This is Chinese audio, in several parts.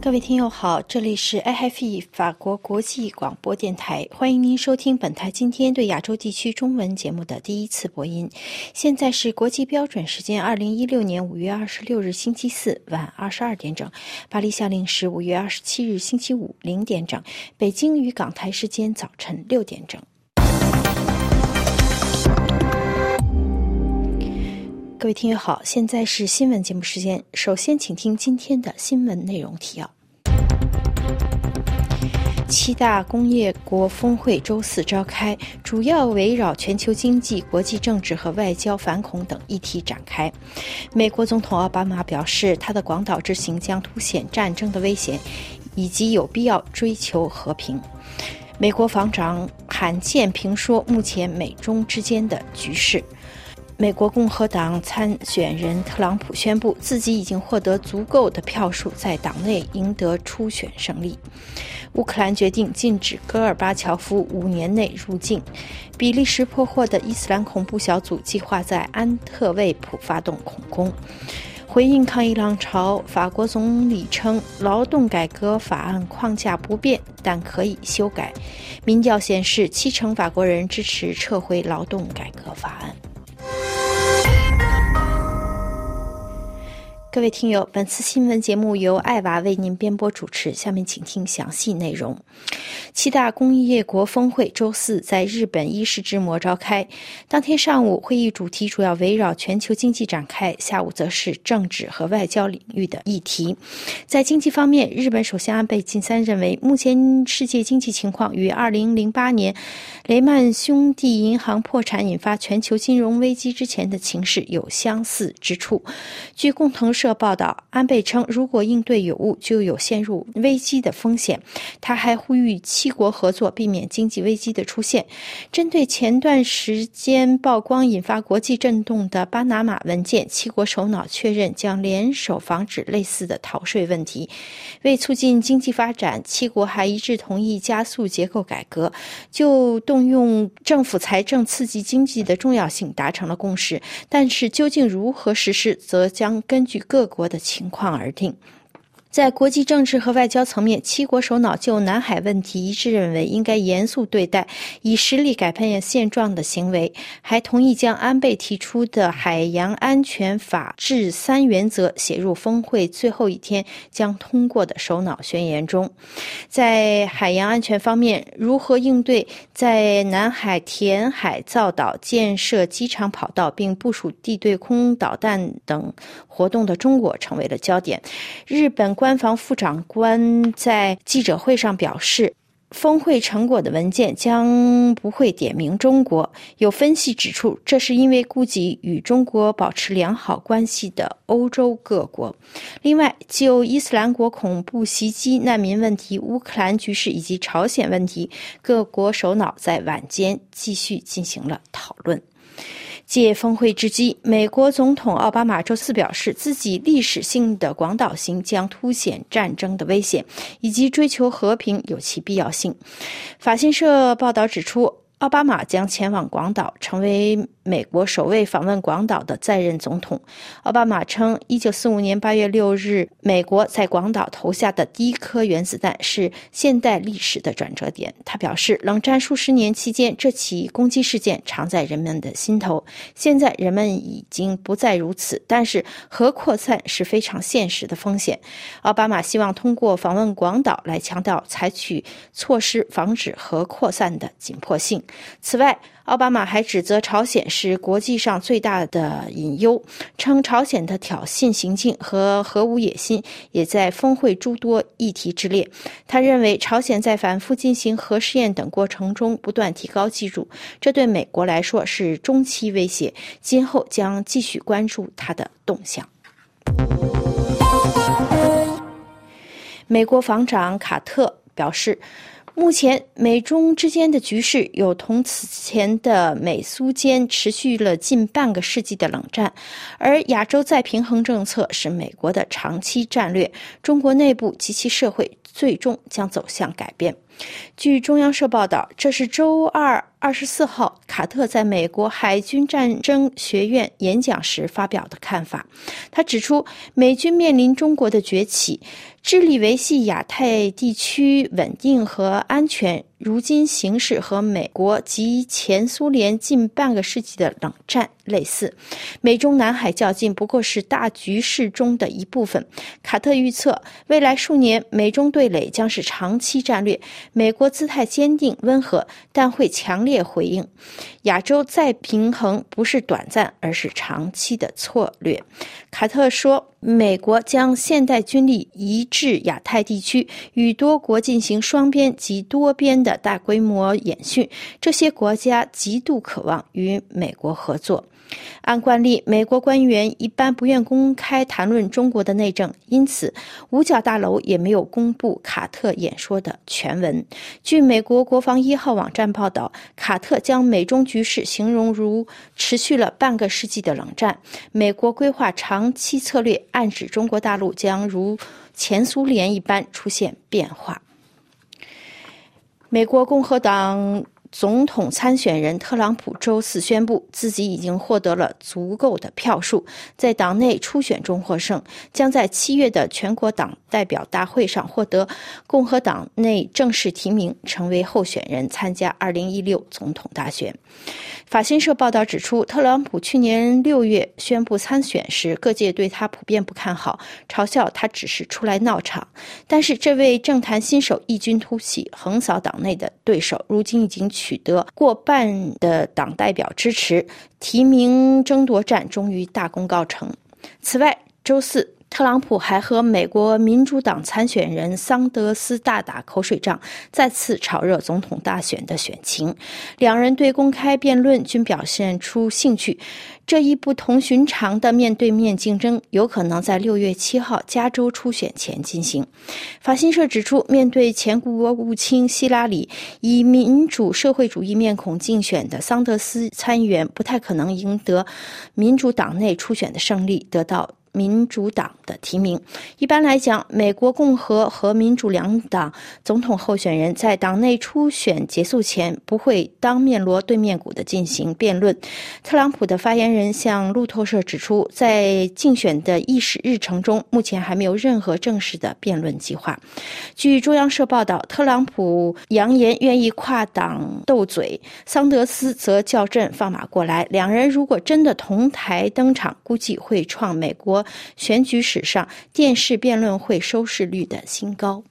各位听友好，这里是 RFI 法国国际广播电台，欢迎您收听本台今天对亚洲地区中文节目的第一次播音。现在是国际标准时间2016年5月26日星期四晚22点整，巴黎夏令时5月27日星期五0点整，北京与港台时间早晨6点整。各位听友好，现在是新闻节目时间。首先请听今天的新闻内容提要。7大工业国峰会周四召开，主要围绕全球经济、国际政治和外交、反恐等议题展开。美国总统奥巴马表示，他的广岛之行将凸显战争的危险，以及有必要追求和平。美国防长罕见评说目前美中之间的局势。美国共和党参选人特朗普宣布自己已经获得足够的票数，在党内赢得初选胜利。乌克兰决定禁止戈尔巴乔夫5年内入境。比利时破获的伊斯兰恐怖小组计划在安特卫普发动恐攻。回应抗议浪潮，法国总理称劳动改革法案框架不变，但可以修改。民调显示70%法国人支持撤回劳动改革法案。各位听友，本次新闻节目由艾娃为您编播主持，下面请听详细内容。7大工业国峰会周四在日本伊势志摩召开，当天上午会议主题主要围绕全球经济展开，下午则是政治和外交领域的议题。在经济方面，日本首相安倍晋三认为，目前世界经济情况与2008年雷曼兄弟银行破产引发全球金融危机之前的情势有相似之处。据共同社报道，安倍称，如果应对有误，就有陷入危机的风险。他还呼吁7国合作，避免经济危机的出现。针对前段时间曝光引发国际震动的巴拿马文件，7国首脑确认将联手防止类似的逃税问题。为促进经济发展，7国还一致同意加速结构改革，就动用政府财政刺激经济的重要性达成了共识，但是究竟如何实施，则将根据各国的情况而定。在国际政治和外交层面，7国首脑就南海问题一致认为应该严肃对待以实力改变现状的行为，还同意将安倍提出的海洋安全法治3原则写入峰会最后一天将通过的首脑宣言中。在海洋安全方面，如何应对在南海填海造岛、建设机场跑道并部署地对空导弹等活动的中国成为了焦点。日本官方副长官在记者会上表示，峰会成果的文件将不会点名中国。有分析指出，这是因为顾及与中国保持良好关系的欧洲各国。另外，就伊斯兰国恐怖袭击、难民问题、乌克兰局势以及朝鲜问题，各国首脑在晚间继续进行了讨论。借峰会之机，美国总统奥巴马周四表示，自己历史性的广岛行将凸显战争的危险，以及追求和平有其必要性。法新社报道指出，奥巴马将前往广岛，成为美国首位访问广岛的在任总统。奥巴马称，1945年8月6日，美国在广岛投下的第一颗原子弹是现代历史的转折点。他表示，冷战数十年期间，这起攻击事件常在人们的心头。现在人们已经不再如此，但是核扩散是非常现实的风险。奥巴马希望通过访问广岛来强调采取措施防止核扩散的紧迫性。此外，奥巴马还指责朝鲜是国际上最大的隐忧，称朝鲜的挑衅行径和核武野心也在峰会诸多议题之列。他认为朝鲜在反复进行核试验等过程中不断提高技术，这对美国来说是中期威胁，今后将继续关注它的动向。美国防长卡特表示，目前美中之间的局势有同此前的美苏间持续了近半个世纪的冷战，而亚洲再平衡政策是美国的长期战略，中国内部及其社会最终将走向改变。 据中央社报道，这是周二24号卡特在美国海军战争学院演讲时发表的看法。他指出，美军面临中国的崛起，致力维系亚太地区稳定和安全。如今形势和美国及前苏联近半个世纪的冷战类似，美中南海较劲不过是大局势中的一部分。卡特预测，未来数年美中对垒将是长期战略，美国姿态坚定温和，但会强烈回应。亚洲再平衡不是短暂，而是长期的策略。卡特说，美国将现代军力移至亚太地区，与多国进行双边及多边的大规模演训，这些国家极度渴望与美国合作。按惯例，美国官员一般不愿公开谈论中国的内政，因此五角大楼也没有公布卡特演说的全文。据美国国防1号网站报道，卡特将美中局势形容如持续了半个世纪的冷战，美国规划长期策略，暗指中国大陆将如前苏联一般出现变化。美国共和党总统参选人特朗普周四宣布，自己已经获得了足够的票数，在党内初选中获胜，将在7月的全国党代表大会上获得共和党内正式提名，成为候选人参加2016总统大选。法新社报道指出，特朗普去年6月宣布参选时，各界对他普遍不看好，嘲笑他只是出来闹场。但是这位政坛新手异军突起，横扫党内的对手，如今已经取得过半的党代表支持，提名争夺战终于大功告成。此外，周四特朗普还和美国民主党参选人桑德斯大打口水仗，再次炒热总统大选的选情。两人对公开辩论均表现出兴趣。这一不同寻常的面对面竞争有可能在6月7号加州初选前进行。法新社指出，面对前国务卿希拉里以民主社会主义面孔竞选的桑德斯参议员不太可能赢得民主党内初选的胜利，得到民主党的提名。一般来讲，美国共和和民主两党总统候选人在党内初选结束前不会当面锣对面鼓地进行辩论。特朗普的发言人向路透社指出，在竞选的议事日程中，目前还没有任何正式的辩论计划。据中央社报道，特朗普扬言愿意跨党斗嘴，桑德斯则较真放马过来。两人如果真的同台登场，估计会创美国选举史上电视辩论会收视率的新高。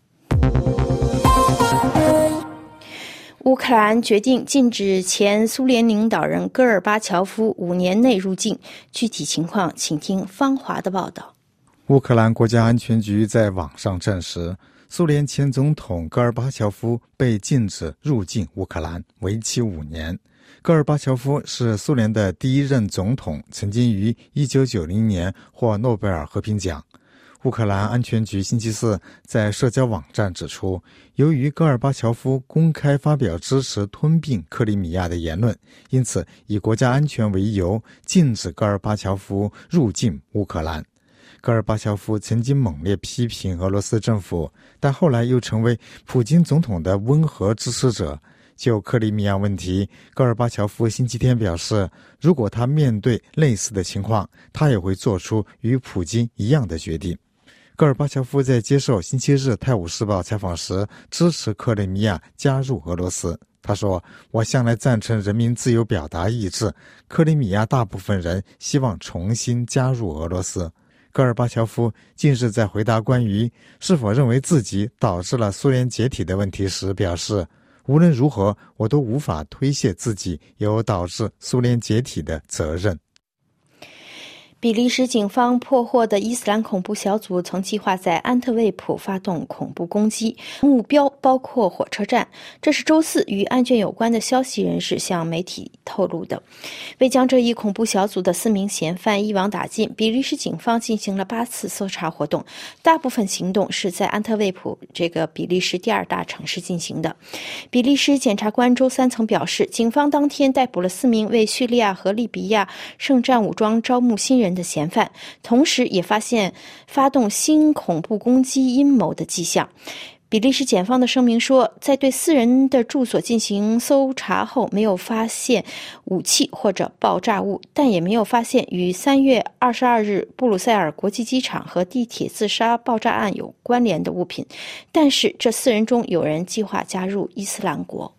乌克兰决定禁止前苏联领导人戈尔巴乔夫5年内入境，具体情况请听方华的报道。 乌克兰国家安全局在网上证实，苏联前总统戈尔巴乔夫被禁止入境乌克兰，为期5年。戈尔巴乔夫是苏联的第一任总统，曾经于1990年获诺贝尔和平奖。乌克兰安全局星期四在社交网站指出，由于戈尔巴乔夫公开发表支持吞并克里米亚的言论，因此以国家安全为由，禁止戈尔巴乔夫入境乌克兰。戈尔巴乔夫曾经猛烈批评俄罗斯政府，但后来又成为普京总统的温和支持者。就克里米亚问题，戈尔巴乔夫星期天表示，如果他面对类似的情况，他也会做出与普京一样的决定。戈尔巴乔夫在接受星期日《泰晤士报》采访时支持克里米亚加入俄罗斯。他说，我向来赞成人民自由表达意志，克里米亚大部分人希望重新加入俄罗斯。戈尔巴乔夫近日在回答关于是否认为自己导致了苏联解体的问题时表示，无论如何，我都无法推卸自己有导致苏联解体的责任。 比利时警方破获的伊斯兰恐怖小组曾计划在安特卫普发动恐怖攻击，目标包括火车站。这是周四与案件有关的消息人士向媒体透露的。为将这一恐怖小组的4名嫌犯一网打尽，比利时警方进行了8次搜查活动，大部分行动是在安特卫普这个比利时第2大城市进行的。比利时检察官周三曾表示，警方当天逮捕了4名为叙利亚和利比亚圣战武装招募新人的嫌犯，同时也发现发动新恐怖攻击阴谋的迹象。 比利时检方的声明说，在对私人的住所进行搜查后，没有发现武器或者爆炸物，但也没有发现与3月22日布鲁塞尔国际机场和地铁自杀爆炸案有关联的物品。但是这4人中有人计划加入伊斯兰国。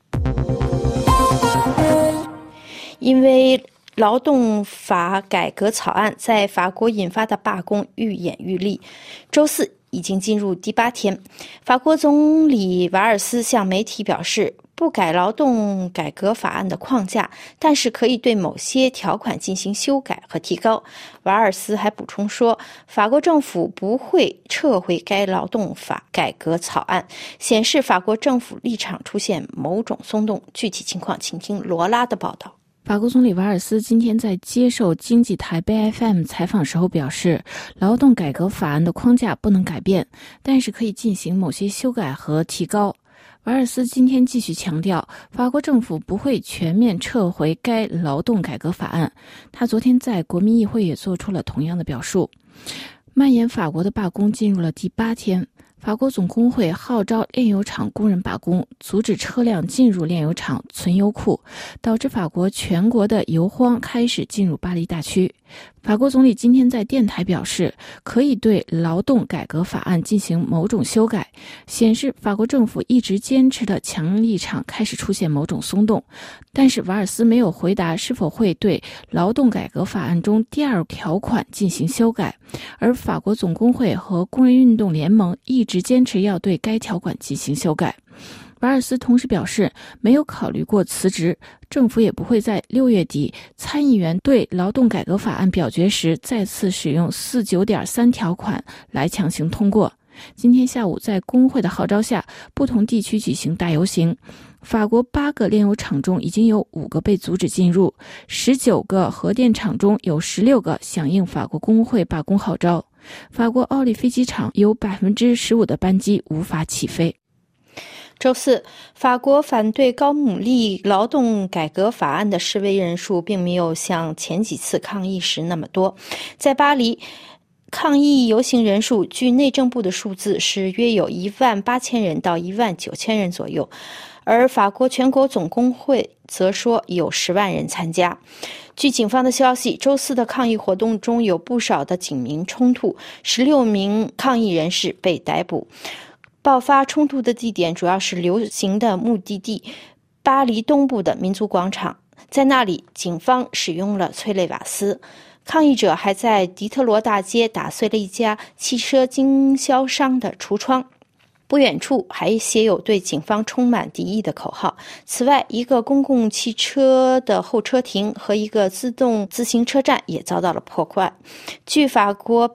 因为劳动法改革草案在法国引发的罢工愈演愈烈，周四已经进入第8天。法国总理瓦尔斯向媒体表示，不改劳动改革法案的框架，但是可以对某些条款进行修改和提高。瓦尔斯还补充说，法国政府不会撤回该劳动法改革草案，显示法国政府立场出现某种松动。具体情况请听罗拉的报道。 法国总理瓦尔斯今天在接受经济台 BFM 采访时候表示，劳动改革法案的框架不能改变，但是可以进行某些修改和提高。瓦尔斯今天继续强调，法国政府不会全面撤回该劳动改革法案。他昨天在国民议会也做出了同样的表述。蔓延法国的罢工进入了第8天。法国总工会号召炼油厂工人罢工，阻止车辆进入炼油厂存油库，导致法国全国的油荒开始进入巴黎大区。法国总理今天在电台表示，可以对劳动改革法案进行某种修改，显示法国政府一直坚持的强硬立场开始出现某种松动。但是瓦尔斯没有回答是否会对劳动改革法案中第2条款进行修改，而法国总工会和工人运动联盟一直坚持要对该条款进行修改。瓦尔斯同时表示，没有考虑过辞职，政府也不会在6月底参议员对劳动改革法案表决时再次使用 49.3 条款来强行通过。今天下午在工会的号召下，不同地区举行大游行。法国8个炼油厂中已经有5个被阻止进入，19个核电厂中有16个响应法国工会罢工号召。法国奥利飞机场有 15% 的班机无法起飞。 周四，法国反对高牡蛎劳动改革法案的示威人数并没有像前几次抗议时那么多。在巴黎，抗议游行人数据内政部的数字是约有18000人到19000人左右，而法国全国总工会则说有10万人参加。据警方的消息，周四的抗议活动中有不少的警民冲突，16名抗议人士被逮捕。爆发冲突的地点主要是游行的目的地巴黎东部的民族广场，在那里警方使用了催泪瓦斯。抗议者还在迪特罗大街打碎了一家汽车经销商的橱窗，不远处还写有对警方充满敌意的口号。此外，一个公共汽车的候车亭和一个自动自行车站也遭到了破坏。据法国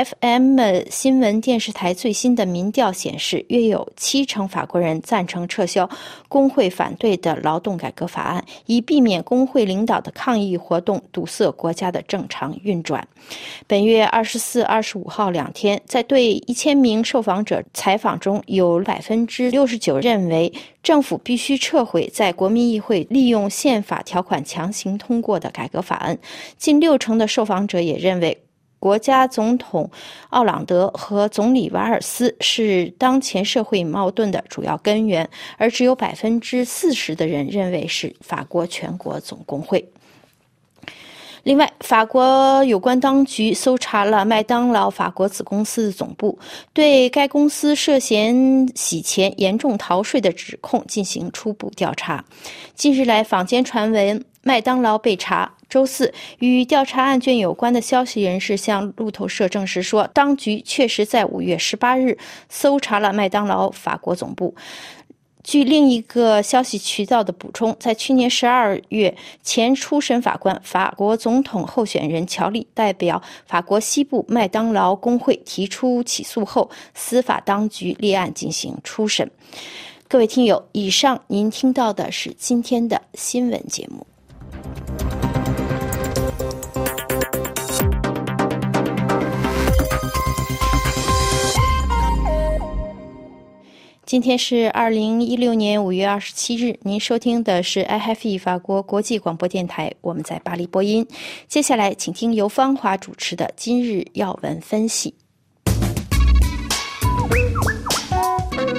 BFM 新闻电视台最新的民调显示，约有70%法国人赞成撤销工会反对的劳动改革法案，以避免工会领导的抗议活动堵塞国家的正常运转。本月24、25号2天，在对1000名受访者采访中，有 69% 认为政府必须撤回在国民议会利用宪法条款强行通过的改革法案。近60%的受访者也认为国家总统奥朗德和总理瓦尔斯是当前社会矛盾的主要根源，而只有 40% 的人认为是法国全国总工会。另外，法国有关当局搜查了麦当劳法国子公司的总部，对该公司涉嫌洗钱、严重逃税的指控进行初步调查。近日来，坊间传闻麦当劳被查。周四，与调查案卷有关的消息人士向路透社证实说，当局确实在5月18日搜查了麦当劳法国总部。据另一个消息渠道的补充，在去年12月，前初审法官、法国总统候选人乔利代表法国西部麦当劳工会提出起诉后，司法当局立案进行初审。各位听友，以上您听到的是今天的新闻节目。今天是2016年5月27日，您收听的是 IFE 法国国际广播电台，我们在巴黎播音。接下来请听由芳华主持的今日要闻分析。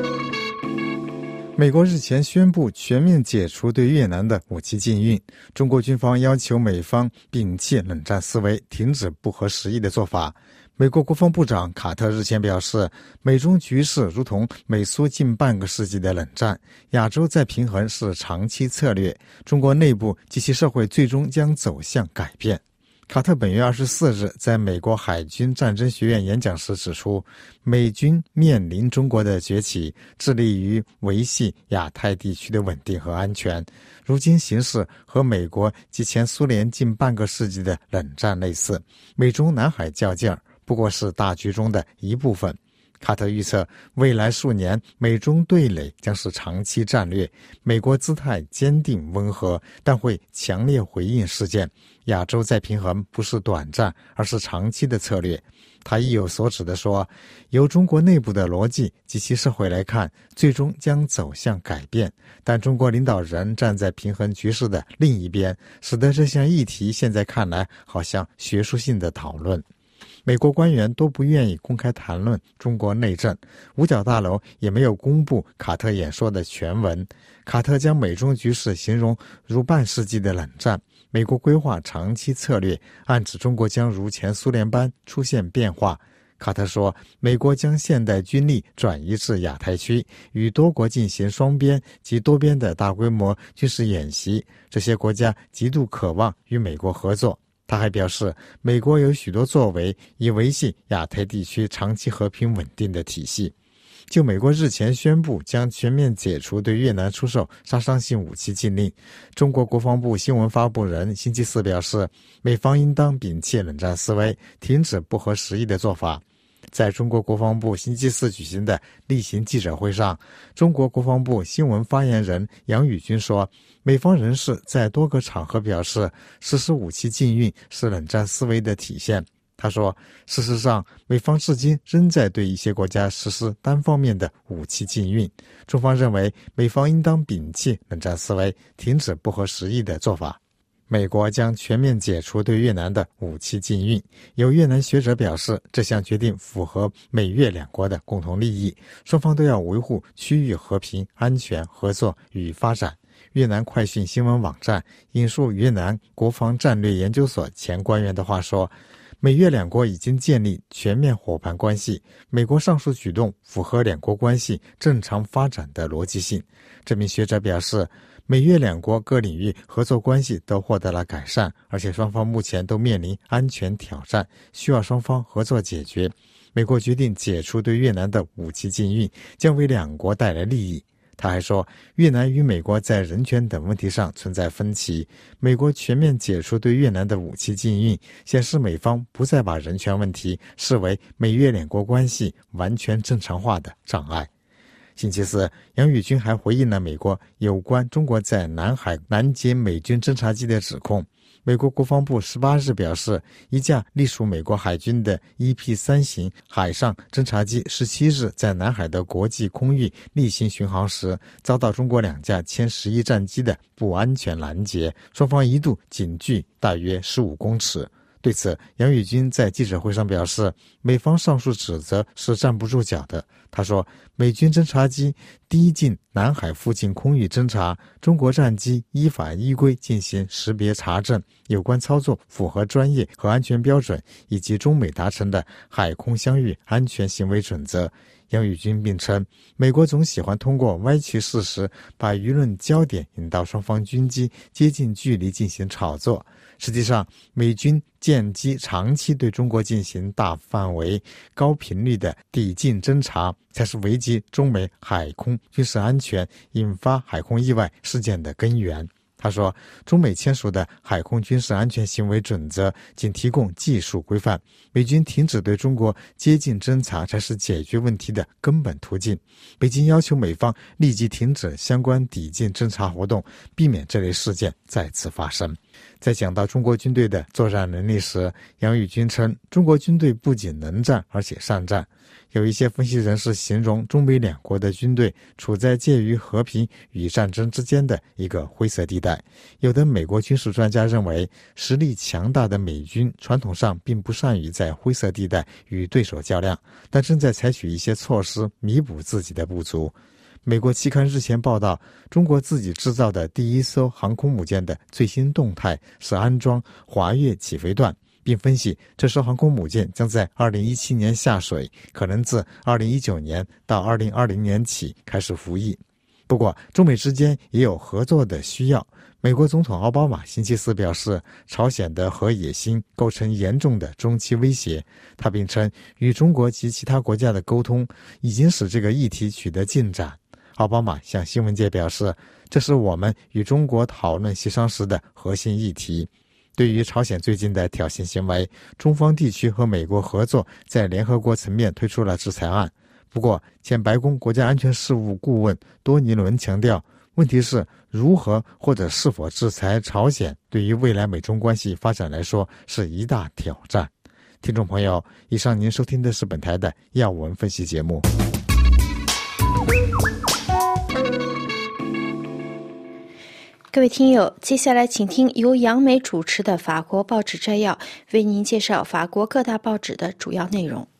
美国日前宣布全面解除对越南的武器禁运，中国军方要求美方摒弃冷战思维，停止不合时宜的做法。美国国防部长卡特日前表示，美中局势如同美苏近半个世纪的冷战，亚洲再平衡是长期策略，中国内部及其社会最终将走向改变。卡特本月24日在美国海军战争学院演讲时指出，美军面临中国的崛起，致力于维系亚太地区的稳定和安全。如今形势和美国及前苏联近半个世纪的冷战类似，美中南海较劲儿不过是大局中的一部分。卡特预测，未来数年美中对垒将是长期战略，美国姿态坚定温和，但会强烈回应事件。亚洲再平衡不是短暂，而是长期的策略。他意有所指地说，由中国内部的逻辑及其社会来看，最终将走向改变，但中国领导人站在平衡局势的另一边，使得这项议题现在看来好像学术性的讨论。美国官员都不愿意公开谈论中国内政，五角大楼也没有公布卡特演说的全文。卡特将美中局势形容如半世纪的冷战，美国规划长期策略，暗指中国将如前苏联般出现变化。卡特说，美国将现代军力转移至亚太区，与多国进行双边及多边的大规模军事演习，这些国家极度渴望与美国合作。他还表示，美国有许多作为，以维系亚太地区长期和平稳定的体系。就美国日前宣布将全面解除对越南出售杀伤性武器禁令，中国国防部新闻发布人星期四表示，美方应当摒弃冷战思维，停止不合时宜的做法。在中国国防部星期四举行的例行记者会上，中国国防部新闻发言人杨宇军说，美方人士在多个场合表示，实施武器禁运是冷战思维的体现。他说，事实上，美方至今仍在对一些国家实施单方面的武器禁运。中方认为，美方应当摒弃冷战思维，停止不合时宜的做法。美国将全面解除对越南的武器禁运。有越南学者表示，这项决定符合美越两国的共同利益，双方都要维护区域和平、安全、合作与发展。越南快讯新闻网站引述越南国防战略研究所前官员的话说，美越两国已经建立全面伙伴关系，美国上述举动符合两国关系正常发展的逻辑性。这名学者表示，美越两国各领域合作关系都获得了改善，而且双方目前都面临安全挑战，需要双方合作解决。美国决定解除对越南的武器禁运，将为两国带来利益。他还说，越南与美国在人权等问题上存在分歧，美国全面解除对越南的武器禁运，显示美方不再把人权问题视为美越两国关系完全正常化的障碍。星期四，杨宇军还回应了美国有关中国在南海拦截美军侦察机的指控。美国国防部18日表示，一架隶属美国海军的 EP-3 型海上侦察机17日在南海的国际空域例行巡航时，遭到中国两架歼11战机的不安全拦截，双方一度仅距大约15公尺。对此，杨宇军在记者会上表示，美方上述指责是站不住脚的。他说，美军侦察机低进南海附近空域侦察，中国战机依法依规进行识别查证，有关操作符合专业和安全标准以及中美达成的海空相遇安全行为准则。杨宇军并称，美国总喜欢通过歪曲事实，把舆论焦点引到双方军机接近距离进行炒作。实际上，美军舰机长期对中国进行大范围、高频率的抵近侦察，才是危及中美海空军事安全、引发海空意外事件的根源。他说，中美签署的海空军事安全行为准则仅提供技术规范，美军停止对中国接近侦察才是解决问题的根本途径。北京要求美方立即停止相关抵近侦察活动，避免这类事件再次发生。在讲到中国军队的作战能力时，杨宇军称，中国军队不仅能战，而且善战。有一些分析人士形容中美两国的军队处在介于和平与战争之间的一个灰色地带。有的美国军事专家认为，实力强大的美军传统上并不善于在灰色地带与对手较量，但正在采取一些措施弥补自己的不足。 美国期刊日前报道，中国自己制造的第一艘航空母舰的最新动态是安装滑跃起飞段，并分析这艘航空母舰将在2017年下水，可能自2019年到2020年起开始服役。不过，中美之间也有合作的需要。美国总统奥巴马星期四表示，朝鲜的核野心构成严重的中期威胁。他并称，与中国及其他国家的沟通已经使这个议题取得进展。奥巴马向新闻界表示，这是我们与中国讨论协商时的核心议题。对于朝鲜最近的挑衅行为，中方地区和美国合作在联合国层面推出了制裁案。不过，前白宫国家安全事务顾问多尼伦强调，问题是如何或者是否制裁朝鲜，对于未来美中关系发展来说是一大挑战。听众朋友，以上您收听的是本台的要闻分析节目。 各位听友，接下来请听由杨梅主持的法国报纸摘要，为您介绍法国各大报纸的主要内容。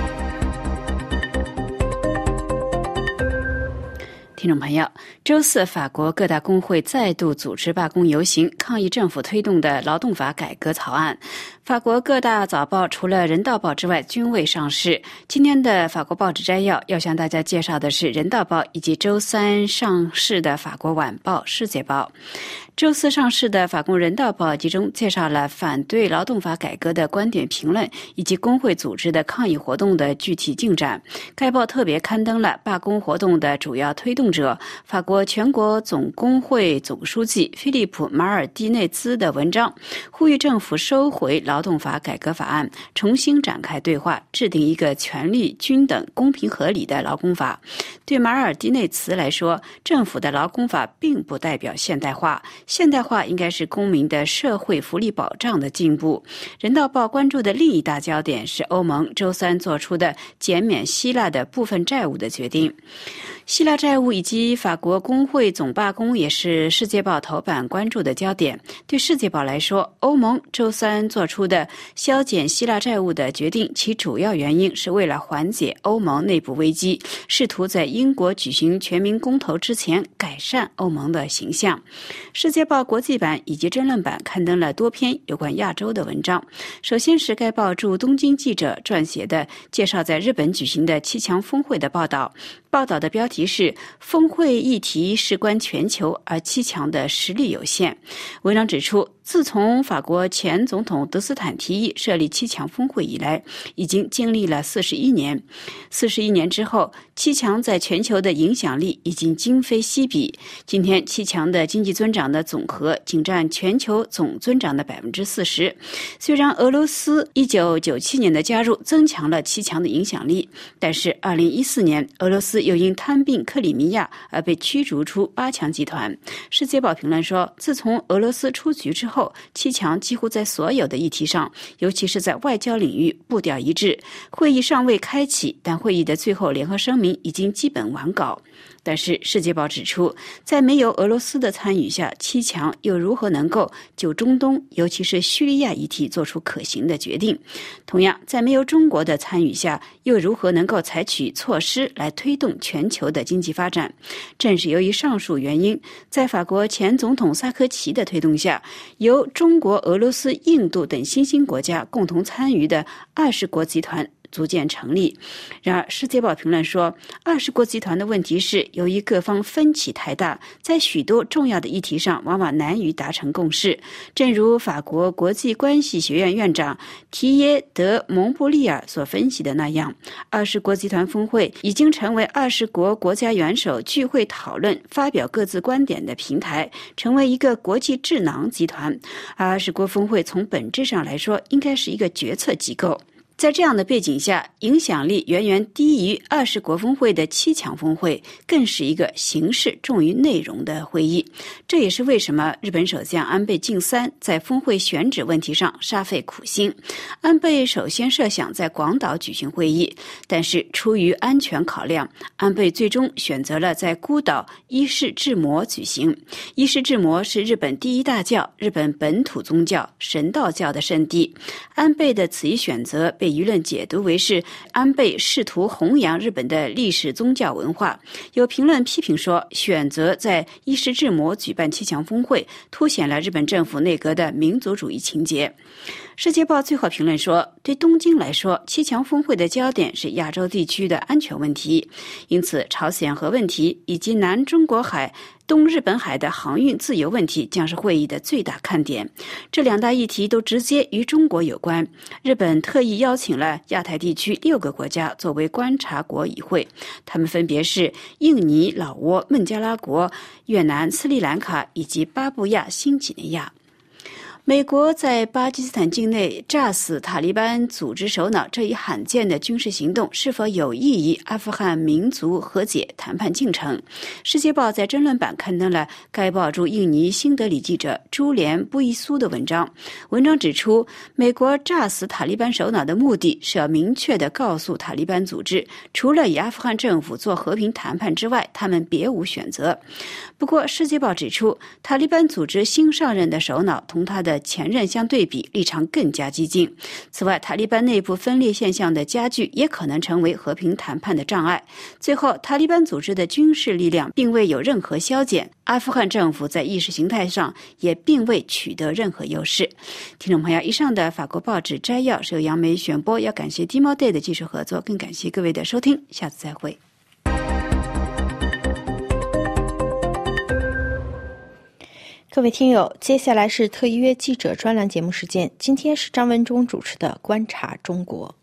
听众朋友，周四法国各大工会再度组织罢工游行，抗议政府推动的劳动法改革草案。法国各大早报除了《人道报》之外均未上市。今天的法国报纸摘要要向大家介绍的是《人道报》以及周三上市的法国晚报《世界报》。周四上市的法国《人道报》集中介绍了反对劳动法改革的观点评论以及工会组织的抗议活动的具体进展。该报特别刊登了罢工活动的主要推动者法国全国总工会总书记菲利普·马尔蒂内兹的文章，呼吁政府收回劳动法改革法案，重新展开对话，制定一个权利均等、公平合理的劳工法。对马尔蒂内兹来说，政府的劳工法并不代表现代化，现代化应该是公民的社会福利保障的进步。人道报关注的另一大焦点是欧盟周三做出的减免希腊的部分债务的决定。希腊债务以及法国工会总罢工也是《世界报》头版关注的焦点。对《世界报》来说，欧盟周三做出的削减希腊债务的决定，其主要原因是为了缓解欧盟内部危机，试图在英国举行全民公投之前改善欧盟的形象。《世界报》国际版以及争论版刊登了多篇有关亚洲的文章。首先是该报驻东京记者撰写的介绍在日本举行的7强峰会的报道。报道的标题是峰会议题事关全球，而7强的实力有限。文章指出，自从法国前总统德斯坦提议设立7强峰会以来，已经经历了41年。41年之后，7强在全球的影响力已经今非昔比。今天7强的经济增长的总和仅占全球总增长的 40%。虽然俄罗斯1997年的加入增强了7强的影响力，但是2014年俄罗斯又因吞并克里米亚而被驱逐出8强集团。世界报评论说，自从俄罗斯出局之后，7强几乎在所有的议题上，尤其是在外交领域步调一致。会议尚未开启，但会议的最后联合声明已经基本完稿。但是世界报指出，在没有俄罗斯的参与下，7强又如何能够就中东尤其是叙利亚议题做出可行的决定？同样，在没有中国的参与下，又如何能够采取措施来推动全球的经济发展？正是由于上述原因，在法国前总统萨科齐的推动下，由中国、俄罗斯、印度等新兴国家共同参与的20国集团逐渐成立。然而，世界报评论说，20国集团的问题是，由于各方分歧太大，在许多重要的议题上往往难于达成共识。正如法国国际关系学院院长提耶·德·蒙布利尔所分析的那样，20国集团峰会已经成为20国国家元首聚会讨论、发表各自观点的平台，成为一个国际智囊集团。而20国峰会从本质上来说，应该是一个决策机构。在这样的背景下，影响力远远低于20国峰会的7强峰会，更是一个形式重于内容的会议。这也是为什么日本首相安倍晋三在峰会选址问题上煞费苦心。安倍首先设想在广岛举行会议，但是出于安全考量，安倍最终选择了在孤岛伊势志摩举行。伊势志摩是日本第一大教、日本本土宗教神道教的圣地。安倍的此一选择被被舆论解读为是安倍试图弘扬日本的历史宗教文化。有评论批评说，选择在伊势志摩举办7强峰会，凸显了日本政府内阁的民族主义情节。世界报最后评论说，对东京来说，7强峰会的焦点是亚洲地区的安全问题，因此朝鲜核问题以及南中国海、东日本海的航运自由问题将是会议的最大看点。这2大议题都直接与中国有关。日本特意邀请了亚太地区6个国家作为观察国与会，他们分别是印尼、老挝、孟加拉国、越南、斯里兰卡以及巴布亚新几内亚。美国在巴基斯坦境内炸死塔利班组织首脑这一罕见的军事行动是否有益于阿富汗民族和解谈判进程？世界报在争论版刊登了该报驻印尼新德里记者朱连布伊苏的文章。文章指出，美国炸死塔利班首脑的目的是要明确地告诉塔利班组织，除了与阿富汗政府做和平谈判之外，他们别无选择。不过，世界报指出，塔利班组织新上任的首脑同他的前任相对比，立场更加激进。此外，塔利班内部分裂现象的加剧也可能成为和平谈判的障碍。最后，塔利班组织的军事力量并未有任何削减，阿富汗政府在意识形态上也并未取得任何优势。听众朋友，以上的法国报纸摘要是由杨梅选播，要感谢 Timoday 的技术合作，更感谢各位的收听，下次再会。 各位听友，接下来是特约记者专栏节目时间。今天是张文忠主持的《观察中国》。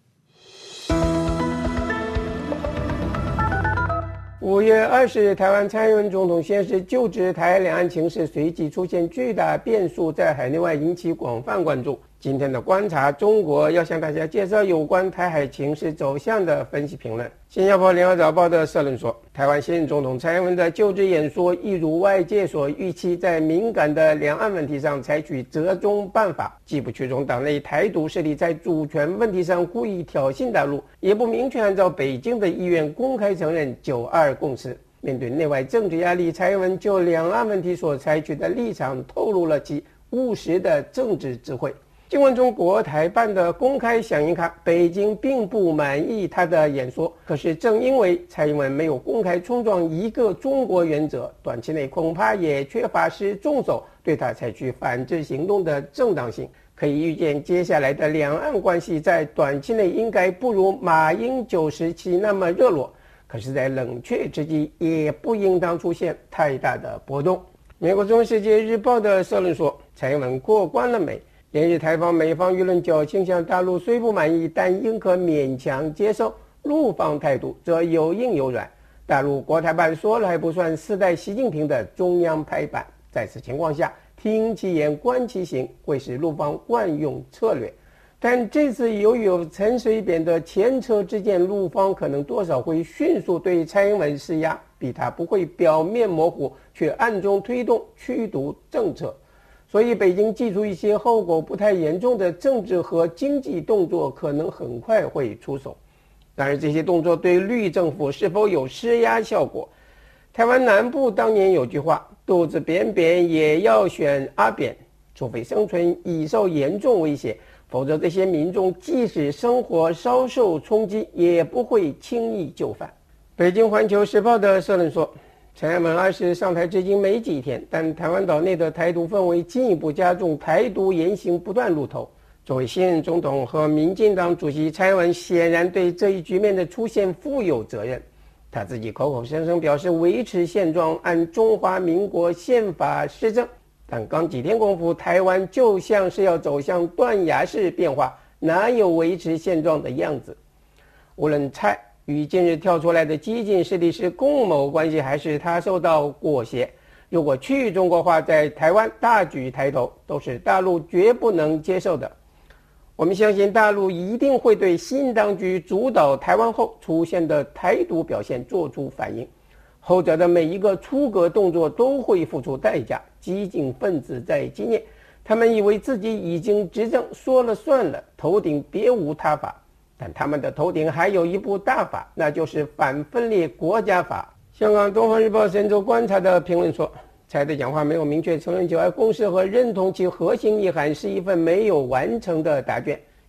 5月20日，台湾蔡英文总统宣誓就职，台两岸情势随即出现巨大变数，在海内外引起广泛关注。今天的观察中国要向大家介绍有关台海情势走向的分析评论。新加坡联合早报的社论说，台湾新任总统蔡英文的就职演说一如外界所预期，在敏感的两岸问题上采取折中办法，既不驱动党内台独势力在主权问题上故意挑衅大陆，也不明确按照北京的意愿公开承认9·2共识。面对内外政治压力，蔡英文就两岸问题所采取的立场透露了其务实的政治智慧。新闻中国台办的公开响应看，北京并不满意他的演说，可是正因为蔡英文没有公开冲撞一个中国原则，短期内恐怕也缺乏施重手对他采取反制行动的正当性。可以预见，接下来的两岸关系在短期内应该不如马英九时期那么热络，可是在冷却之际也不应当出现太大的波动。美国中世界日报的社论说，蔡英文过关了没？连日台方美方舆论较倾向大陆虽不满意，但应可勉强接受，陆方态度则有硬有软。大陆国台办说了还不算，4代习近平的中央拍板。在此情况下，听其言观其行会是陆方惯用策略。但这次由于有陈水扁的前车之鉴，陆方可能多少会迅速对蔡英文施压，比他不会表面模糊却暗中推动驱独政策。所以北京祭出一些后果不太严重的政治和经济动作，可能很快会出手。当然，这些动作对绿政府是否有施压效果？台湾南部当年有句话，肚子扁扁也要选阿扁，除非生存已受严重威胁，否则这些民众即使生活稍受冲击，也不会轻易就范。北京环球时报的社论说，蔡英文20上台至今没几天，但台湾岛内的台独氛围进一步加重，台独言行不断露头。作为新任总统和民进党主席，蔡英文显然对这一局面的出现负有责任。他自己口口声声表示维持现状，按中华民国宪法施政，但刚几天功夫，台湾就像是要走向断崖式变化，哪有维持现状的样子？无论蔡与近日跳出来的激进势力是共谋关系，还是他受到裹挟，如果去中国化在台湾大举抬头，都是大陆绝不能接受的。我们相信大陆一定会对新当局主导台湾后出现的台独表现做出反应，后者的每一个出格动作都会付出代价。激进分子在今年，他们以为自己已经执政说了算了，头顶别无他法，但他们的头顶还有一部大法，那就是反分裂国家法。香港东方日报神州观察的评论说，蔡的讲话没有明确承认9·2共识和认同其核心意涵，是一份没有完成的答卷。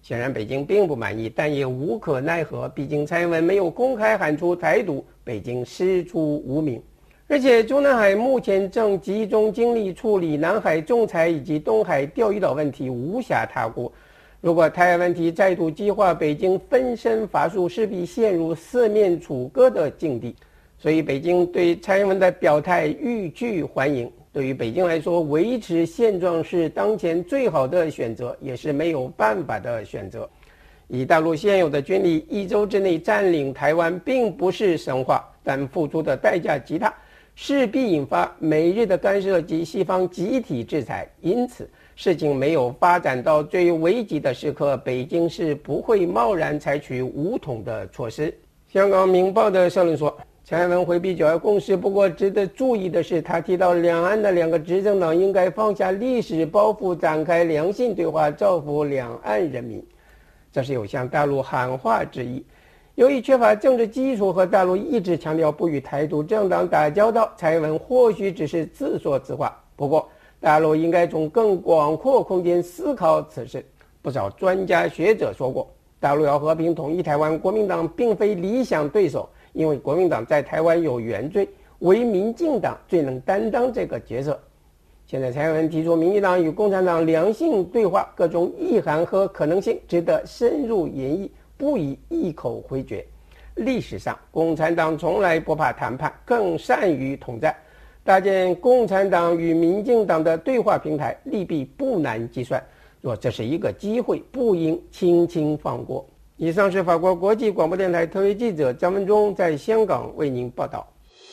显然北京并不满意，但也无可奈何，毕竟蔡英文没有公开喊出台独，北京师出无名。而且中南海目前正集中精力处理南海仲裁以及东海钓鱼岛问题，无暇他顾。如果台湾问题再度激化，北京分身乏术，势必陷入四面楚歌的境地。所以北京对蔡英文的表态欲拒还迎。对于北京来说，维持现状是当前最好的选择，也是没有办法的选择。以大陆现有的军力1周之内占领台湾并不是神话，但付出的代价极大，势必引发美日的干涉及西方集体制裁。因此事情没有发展到最危急的时刻，北京是不会贸然采取武统的措施。香港明报的社论说，蔡英文回避九二共识，不过值得注意的是，他提到两岸的两个执政党应该放下历史包袱，展开良性对话，造福两岸人民，这是有向大陆喊话之意。由于缺乏政治基础和大陆一直强调不与台独政党打交道，蔡英文或许只是自说自话。不过大陆应该从更广阔空间思考此事。不少专家学者说过，大陆要和平统一台湾，国民党并非理想对手，因为国民党在台湾有原罪，唯民进党最能担当这个角色。现在蔡英文提出民进党与共产党良性对话，各种意涵和可能性值得深入研议，不宜一口回绝。历史上共产党从来不怕谈判，更善于统战，搭建共产党与民进党的对话平台，利弊不难计算。若这是一个机会，不应轻轻放过。以上是法国国际广播电台特约记者张文忠在香港为您报道。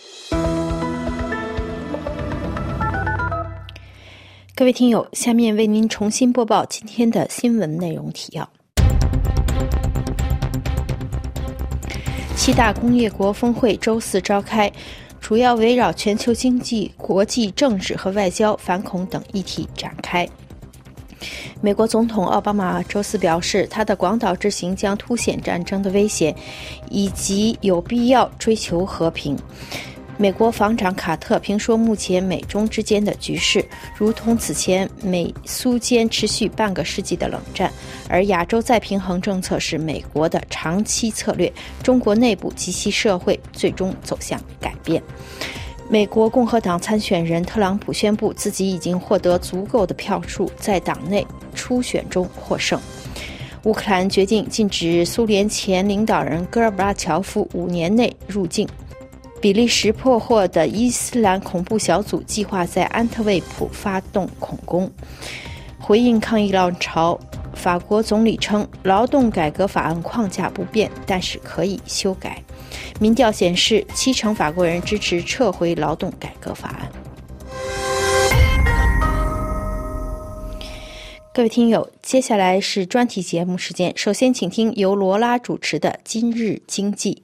各位听友，下面为您重新播报今天的新闻内容提要。7大工业国峰会周四召开，主要围绕全球经济、国际政治和外交、反恐等议题展开。美国总统奥巴马周四表示，他的广岛之行将凸显战争的危险，以及有必要追求和平。美国防长卡特评说，目前美中之间的局势如同此前美苏间持续半个世纪的冷战，而亚洲再平衡政策是美国的长期策略，中国内部及其社会最终走向改变。美国共和党参选人特朗普宣布自己已经获得足够的票数，在党内初选中获胜。乌克兰决定禁止苏联前领导人戈尔巴乔夫5年内入境。比利时破获的伊斯兰恐怖小组计划在安特卫普发动恐攻。回应抗议浪潮，法国总理称劳动改革法案框架不变，但是可以修改。民调显示70%法国人支持撤回劳动改革法案。各位听友，接下来是专题节目时间，首先请听由罗拉主持的《今日经济》。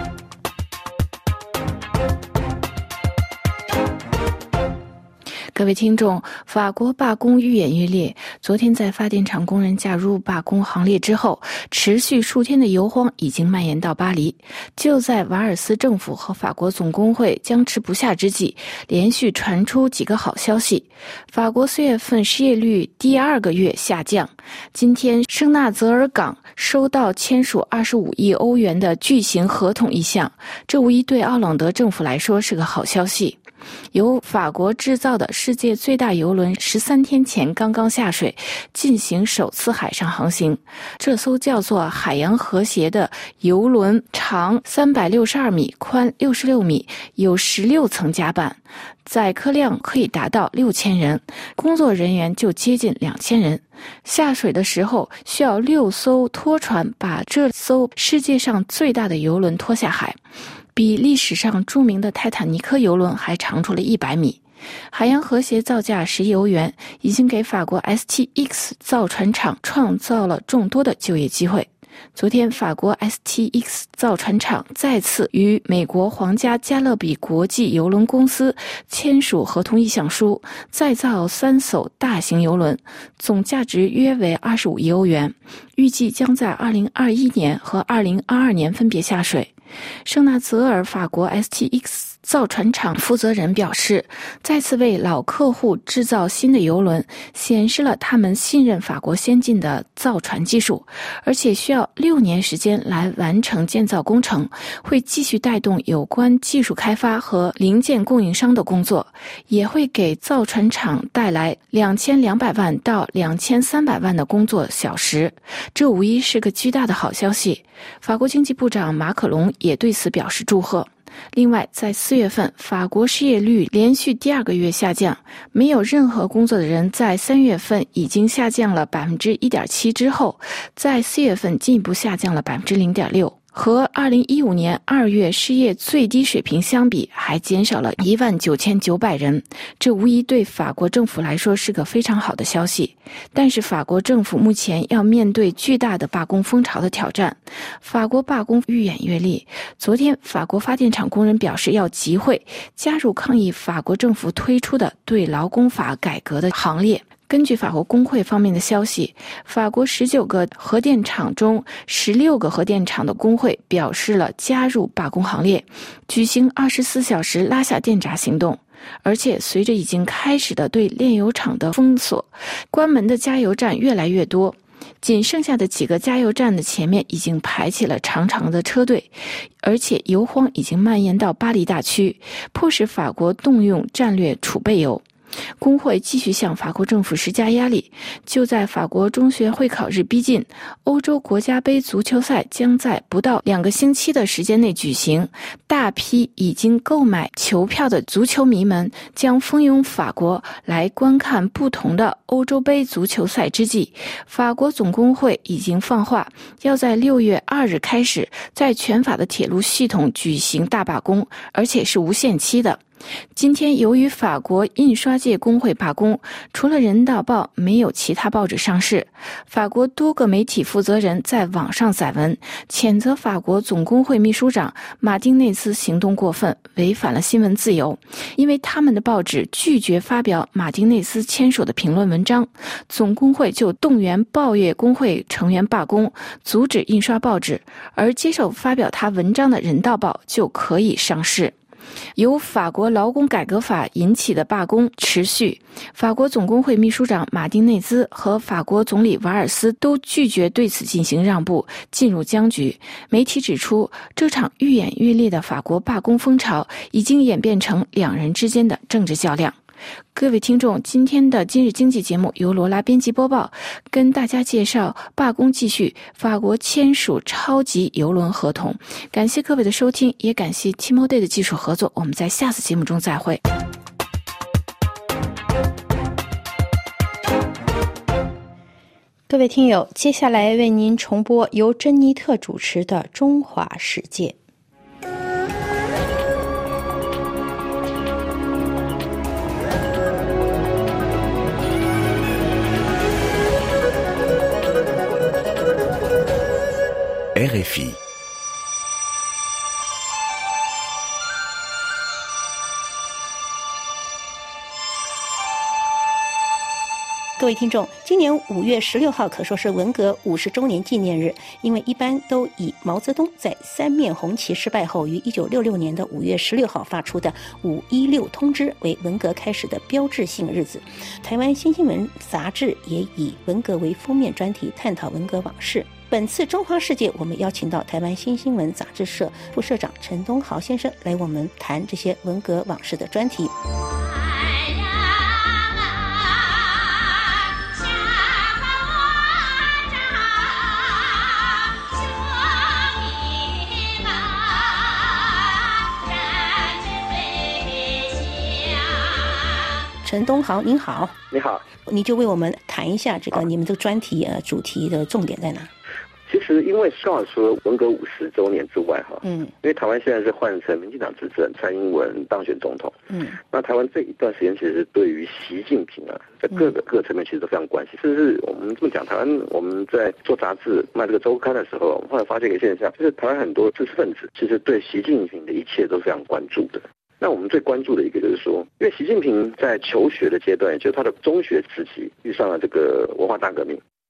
各位听众，法国罢工愈演愈烈。昨天在发电厂工人加入罢工行列之后，持续数天的油荒已经蔓延到巴黎。就在瓦尔斯政府和法国总工会僵持不下之际，连续传出几个好消息。法国4月份失业率第2个月下降。今天圣纳泽尔港收到签署25亿欧元的巨型合同意向，这无疑对奥朗德政府来说是个好消息。由法国制造的世界最大邮轮13天前刚刚下水，进行首次海上航行。这艘叫做海洋和谐的邮轮长362米，宽66米，有16层甲板，载客量可以达到6000人，工作人员就接近2000人。下水的时候需要6艘拖船把这艘世界上最大的邮轮拖下海，比历史上著名的泰坦尼克邮轮还长出了100米。海洋和谐造价10亿欧元，已经给法国 STX 造船厂创造了众多的就业机会。昨天，法国 STX 造船厂再次与美国皇家加勒比国际邮轮公司签署合同意向书，再造3艘大型邮轮，总价值约为25亿欧元，预计将在2021年和2022年分别下水。圣纳泽尔法国 STX 造船厂负责人表示，再次为老客户制造新的邮轮，显示了他们信任法国先进的造船技术，而且需要6年时间来完成建造工程，会继续带动有关技术开发和零件供应商的工作，也会给造船厂带来2200万到2300万的工作小时，这无疑是个巨大的好消息。法国经济部长马可龙也对此表示祝贺。另外，在4月份，法国失业率连续第2个月下降，没有任何工作的人在3月份已经下降了 1.7% 之后，在4月份进一步下降了 0.6%。和2015年2月失业最低水平相比，还减少了19900人，这无疑对法国政府来说是个非常好的消息。但是法国政府目前要面对巨大的罢工风潮的挑战，法国罢工愈演愈烈。昨天，法国发电厂工人表示要集会，加入抗议法国政府推出的对劳工法改革的行列。根据法国工会方面的消息，法国19个核电厂中16个核电厂的工会表示了加入罢工行列，举行24小时拉下电闸行动。而且随着已经开始的对炼油厂的封锁，关门的加油站越来越多，仅剩下的几个加油站的前面已经排起了长长的车队，而且油荒已经蔓延到巴黎大区，迫使法国动用战略储备油。工会继续向法国政府施加压力。就在法国中学会考日逼近，欧洲国家杯足球赛将在不到2个星期的时间内举行，大批已经购买球票的足球迷们将蜂拥法国来观看不同的欧洲杯足球赛之际，法国总工会已经放话，要在6月2日开始在全法的铁路系统举行大罢工，而且是无限期的。今天由于法国印刷界工会罢工，除了人道报没有其他报纸上市。法国多个媒体负责人在网上载文，谴责法国总工会秘书长马丁内斯行动过分，违反了新闻自由。因为他们的报纸拒绝发表马丁内斯签署的评论文章，总工会就动员报业工会成员罢工，阻止印刷报纸，而接受发表他文章的人道报就可以上市。由法国劳工改革法引起的罢工持续，法国总工会秘书长马丁内兹和法国总理瓦尔斯都拒绝对此进行让步，进入僵局。媒体指出，这场愈演愈烈的法国罢工风潮已经演变成2人之间的政治较量。各位听众，今天的今日经济节目由罗拉编辑播报，跟大家介绍罢工继续，法国签署超级邮轮合同。感谢各位的收听，也感谢 Timoday 的技术合作，我们在下次节目中再会。 各位听友，接下来为您重播由珍妮特主持的《中华世界》。 RFI。 各位听众，今年5月16号可说是文革50周年纪念日，因为一般都以毛泽东在三面红旗失败后于1966年的5月16号发出的516通知为文革开始的标志性日子。台湾新新闻杂志也以文革为封面专题探讨文革往事。本次中华世界，我们邀请到台湾新新闻杂志社副社长陈东豪先生来我们谈这些文革往事的专题。陈东豪，您好。 你好。 你就为我们谈一下这个你们这个专题主题的重点在哪？ 其实因为刚好说文革50周年之外哈，因为台湾现在是换成民进党执政，蔡英文当选总统，那台湾这一段时间其实对于习近平啊，在各个层面其实都非常关心。甚至我们这么讲，台湾我们在做杂志卖这个周刊的时候，我们后来发现一个现象，就是台湾很多知识分子其实对习近平的一切都非常关注的。那我们最关注的一个就是说，因为习近平在求学的阶段，也就是他的中学时期遇上了这个文化大革命。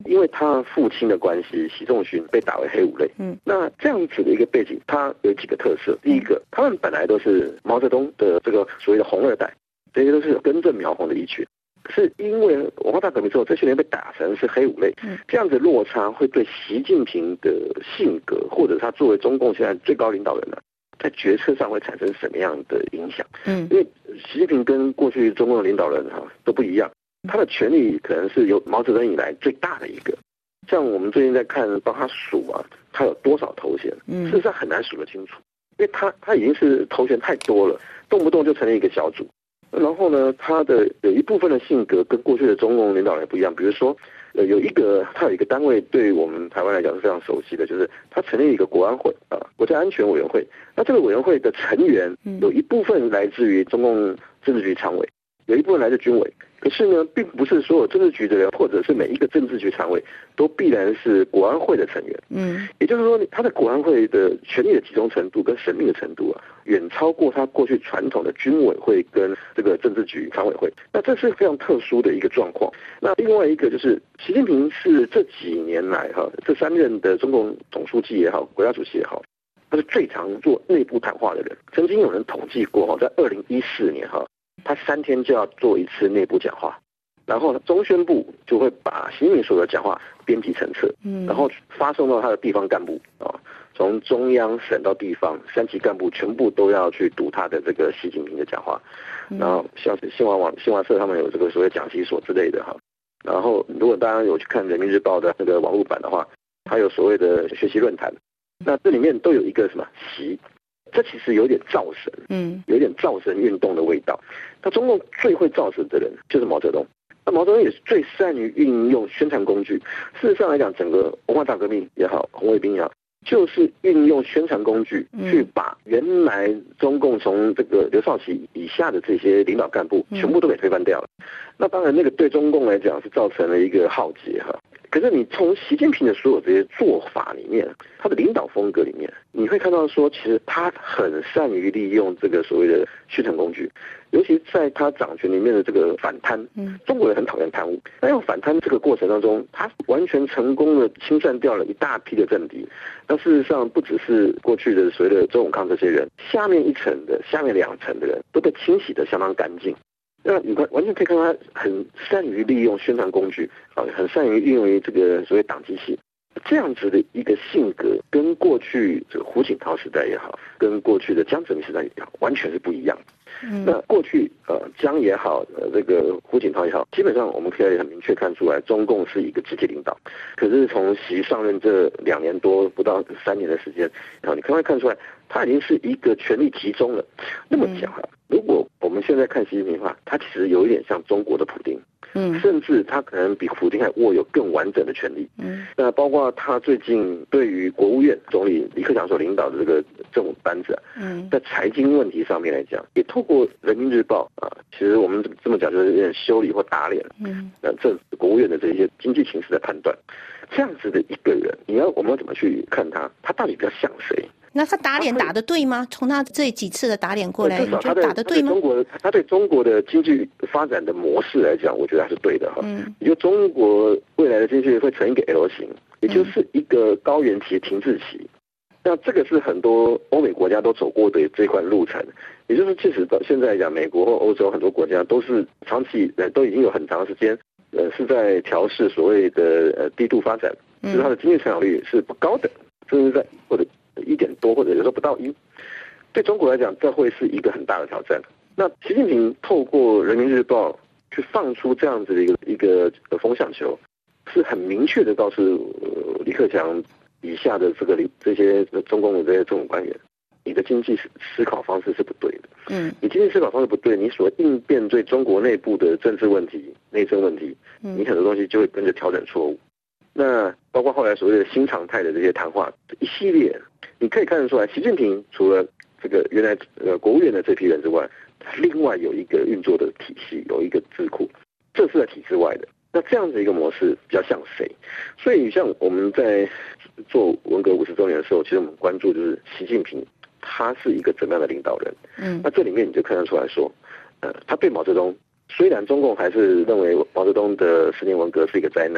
因为他父亲的关系，习仲勋被打为黑五类。那这样子的一个背景，它有几个特色。第一个，他们本来都是毛泽东的这个所谓的红二代，这些都是根正苗红的一群。可是因为文化大革命之后，这些人被打成是黑五类，这样子落差会对习近平的性格，或者他作为中共现在最高领导人呢，在决策上会产生什么样的影响？因为习近平跟过去中共的领导人都不一样，他的权力可能是由毛泽东以来最大的一个。像我们最近在看，帮他数他有多少头衔，事实上很难数得清楚，因为他已经是头衔太多了，动不动就成立一个小组。然后呢，他的有一部分的性格跟过去的中共领导人不一样，比如说，他有一个单位对我们台湾来讲是非常熟悉的，就是他成立一个国安会国家安全委员会。那这个委员会的成员有一部分来自于中共政治局常委，有一部分来自军委。可是呢，并不是所有政治局的人，或者是每一个政治局常委都必然是国安会的成员。也就是说，他的国安会的权力的集中程度跟神秘的程度远超过他过去传统的军委会跟这个政治局常委会。那这是非常特殊的一个状况。那另外一个就是习近平是这几年来这3任的中共总书记也好，国家主席也好，他是最常做内部谈话的人。曾经有人统计过在2014年他3天就要做一次内部讲话，然后中宣部就会把习近平所有的讲话编辑成册，然后发送到他的地方干部从中央省到地方3级干部全部都要去读他的这个习近平的讲话。然后像新华社他们有这个所谓讲习所之类的然后如果大家有去看人民日报的那个网络版的话，它有所谓的学习论坛，那这里面都有一个什么习，这其实有点造神，有点造神运动的味道。那中共最会造神的人就是毛泽东，那毛泽东也是最善于运用宣传工具。事实上来讲，整个文化大革命也好，红卫兵也好，就是运用宣传工具去把原来中共从这个刘少奇以下的这些领导干部全部都给推翻掉了。那当然，那个对中共来讲是造成了一个浩劫可是你从习近平的所有这些做法里面，他的领导风格里面，你会看到说，其实他很善于利用这个所谓的宣传工具，尤其在他掌权里面的这个反贪。中国人很讨厌贪污，那用反贪这个过程当中，他完全成功的清算掉了一大批的政敌。那事实上，不只是过去的所谓的周永康这些人，下面1层的、下面2层的人都被清洗得相当干净。那你完全可以看到他很善于利用宣传工具很善于运用这个所谓党机器，这样子的一个性格，跟过去这个胡锦涛时代也好，跟过去的江泽民时代也好，完全是不一样的。那过去江也好，这个胡锦涛也好，基本上我们可以很明确看出来，中共是一个直接领导。可是从习上任这2年多不到3年的时间，你可以看出来，他已经是一个权力集中了。那么讲如果我们现在看习近平的话，他其实有一点像中国的普丁。甚至他可能比普丁还握有更完整的权力。那包括他最近对于国务院总理李克强所领导的这个政府班子在财经问题上面来讲，也透过人民日报其实我们这么讲就是有点修理或打脸政府国务院的这些经济情势的判断。这样子的一个人，我们要怎么去看他到底比较像谁？ 那他打脸打得对吗？从他这几次的打脸过来，你觉得打得对吗？ 他对中国的经济发展的模式来讲，我觉得还是对的也就中国未来的经济会成一个 L 型，也就是一个高原期停滞期。那这个是很多欧美国家都走过的这款路程，也就是即使到现在来讲，美国或欧洲很多国家都是长期都已经有很长时间是在调试所谓的低度发展，就是它的经济成长率是不高的，甚至在或者1点多，或者有时候不到1。对中国来讲，这会是一个很大的挑战。那习近平透过人民日报去放出这样子的一个风向球，是很明确的告诉李克强以下的这些中共的这些政府官员，你的经济思考方式是不对的。你经济思考方式不对，你所应变对中国内部的政治问题、内政问题，你很多东西就会跟着调整错误。那包括后来所谓的新常态的这些谈话一系列，你可以看得出来，习近平除了这个原来国务院的这批人之外，另外有一个运作的体系，有一个智库，这是在体制外的。那这样子一个模式比较像谁？所以像我们在做文革50周年的时候，其实我们关注就是习近平他是一个怎么样的领导人。那这里面你就看得出来说，他对毛泽东，虽然中共还是认为毛泽东的10年文革是一个灾难，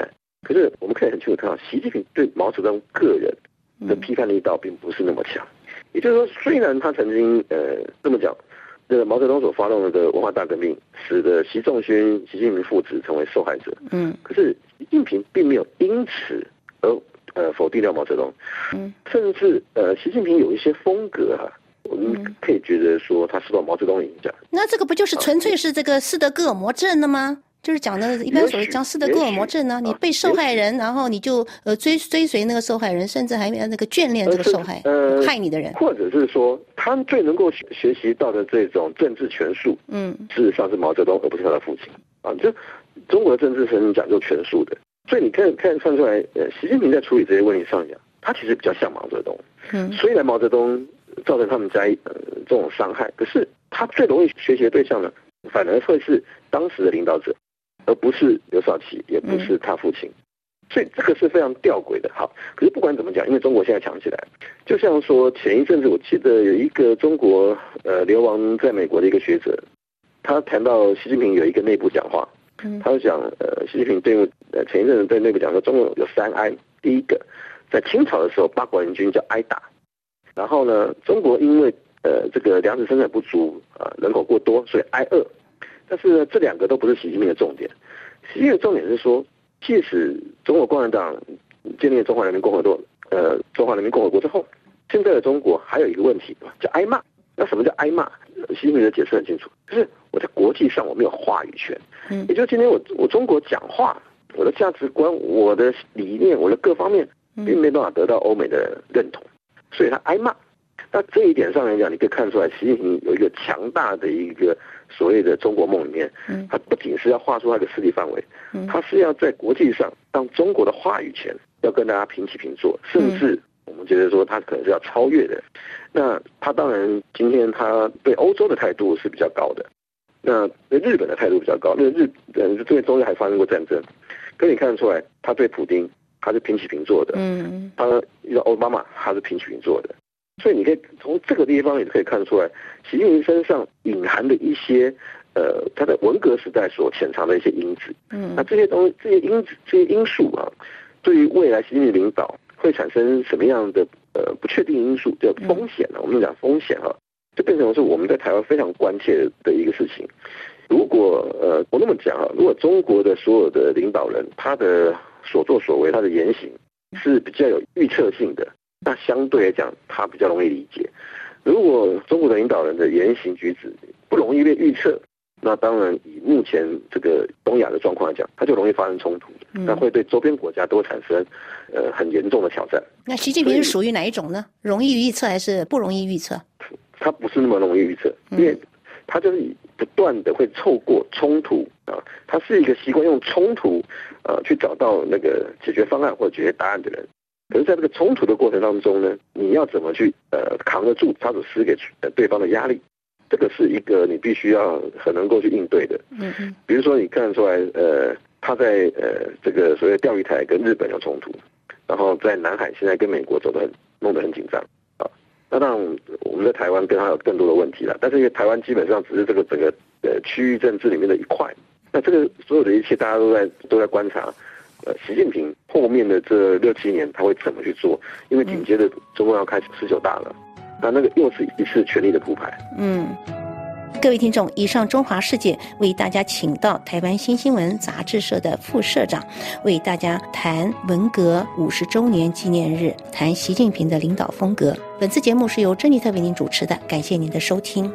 可是我们可以很清楚看到，习近平对毛泽东个人的批判力道并不是那么强。也就是说，虽然他曾经这么讲，这个毛泽东所发动的文化大革命，使得习仲勋、习近平父子成为受害者。可是习近平并没有因此而否定掉毛泽东。甚至习近平有一些风格我们可以觉得说他受到毛泽东的影响。 那这个不就是纯粹是这个斯德哥尔摩症了吗？就是讲的一般所谓讲斯德哥尔摩症呢，你被受害人，然后你就追随那个受害人，甚至还那个眷恋这个受害害你的人， 或者是说他最能够学习到的这种政治权术，事实上是毛泽东，而不是他的父亲就中国的政治是很讲究权术的，所以你看出来，习近平在处理这些问题上讲，他其实比较像毛泽东。虽然毛泽东造成他们家这种伤害，可是他最容易学习的对象呢，反而会是当时的领导者，而不是刘少奇，也不是他父亲。所以这个是非常吊诡的。好，可是不管怎么讲，因为中国现在强起来，就像说前一阵子我记得有一个中国流亡在美国的一个学者，他谈到习近平有一个内部讲话，他就讲习近平前一阵子对内部讲说，中国有3哀。第一个，在清朝的时候，八国联军叫挨打，然后呢，中国因为这个粮食生产不足人口过多，所以挨饿。但是呢，这2个都不是习近平的重点。习近平的重点是说，即使中国共产党建立了中华人民共和国之后，现在的中国还有一个问题叫挨骂。那什么叫挨骂？习近平的解释很清楚，就是我在国际上我没有话语权。也就是今天我中国讲话，我的价值观、我的理念、我的各方面，并没办法得到欧美的认同，所以他挨骂。那这一点上来讲，你可以看出来，习近平有一个强大的一个所谓的中国梦里面，他不仅是要画出他的势力范围，他是要在国际上让中国的话语权要跟大家平起平坐，甚至我们觉得说他可能是要超越的。那他当然今天他对欧洲的态度是比较高的，那对日本的态度比较高，因为对中日还发生过战争，可以看得出来，他对普丁他是平起平坐的，他遇到奥巴马他是平起平坐的。所以你可以从这个地方也可以看出来，习近平身上隐含的一些他在文革时代所潜藏的一些因子。那这些因素对于未来习近平领导会产生什么样的不确定因素的风险呢？我们讲风险就变成是我们在台湾非常关切的一个事情。如果我那么讲如果中国的所有的领导人他的所作所为、他的言行是比较有预测性的，那相对来讲，他比较容易理解。如果中国的领导人的言行举止不容易被预测，那当然以目前这个东亚的状况来讲，它就容易发生冲突，那会对周边国家都产生很严重的挑战。 那习近平是属于哪一种呢？容易预测还是不容易预测？ 他不是那么容易预测，因为他就是不断的会透过冲突他是一个习惯用冲突去找到那个解决方案或者解决答案的人。可是在这个冲突的过程当中呢，你要怎么去扛得住他所施给对方的压力，这个是一个你必须要很能够去应对的。比如说你看出来他在这个所谓钓鱼台跟日本有冲突，然后在南海现在跟美国弄得很紧张那当然我们在台湾跟他有更多的问题了，但是因为台湾基本上只是这个整个区域政治里面的一块，那这个所有的一切大家都在观察习近平后面的这6-7年他会怎么去做？因为紧接着中共要开始19大了，那个又是一次权力的铺排。 各位听众，以上中华世界为大家请到台湾新新闻杂志社的副社长，为大家谈文革50周年纪念日，谈习近平的领导风格。本次节目是由珍妮特为您主持的，感谢您的收听。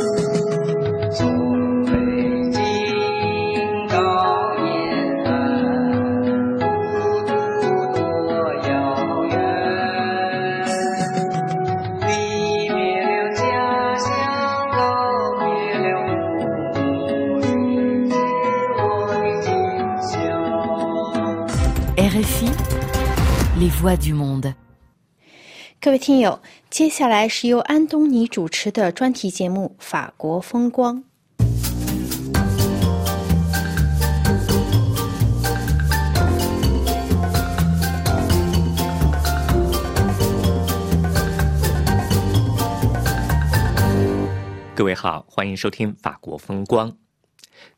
RFI, les voix du monde。 各位听友，接下来是由安东尼主持的专题节目《法国风光》。 各位好，欢迎收听《法国风光》。